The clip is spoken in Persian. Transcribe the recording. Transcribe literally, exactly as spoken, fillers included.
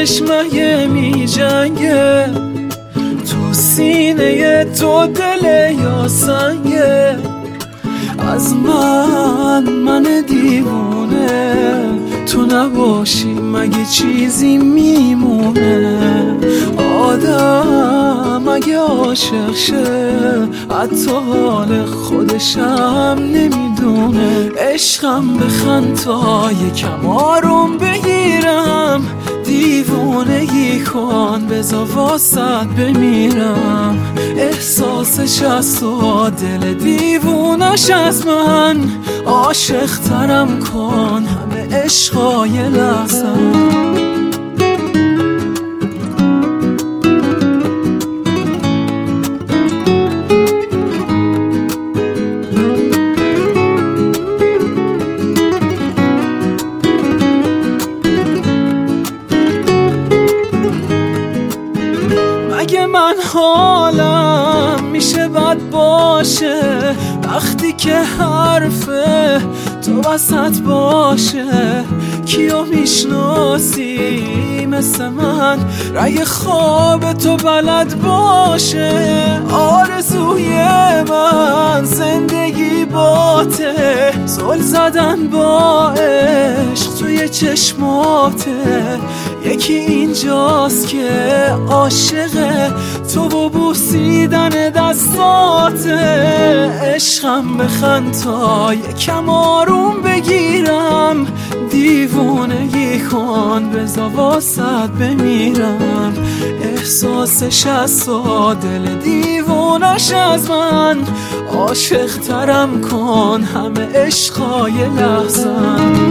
چشمه می جنگه، تو سینه تو دل یا سنگه. از من من دیوونه تو نباشی مگه چیزی میمونه؟ آدم اگه عاشق شه حتی حال خودشم نمیدونه. عشقم بخند تا یکم آروم بگیرم، دیوونگی کن بذار واسط بمیرم. احساسش از تو دل دیوونش از من، عاشق ترم کن همه عشقای لحظم. اگه من حالم میشه بد باشه وقتی که حرفه تو وسط باشه؟ کیو میشناسی مثل من رأی خواب تو بلد باشه؟ آرزوی من زندگی باته، زل زدن با عشق توی چشماته. یکی اینجاست که عاشق تو و بوسیدن دستاته. عشقم بخند تا یکم آروم بگیرم، دیوونگی کن بذار واسط بمیرم. احساسش از تو دل دیوونش از من، عاشق ترم کن همه عشقای لحظم.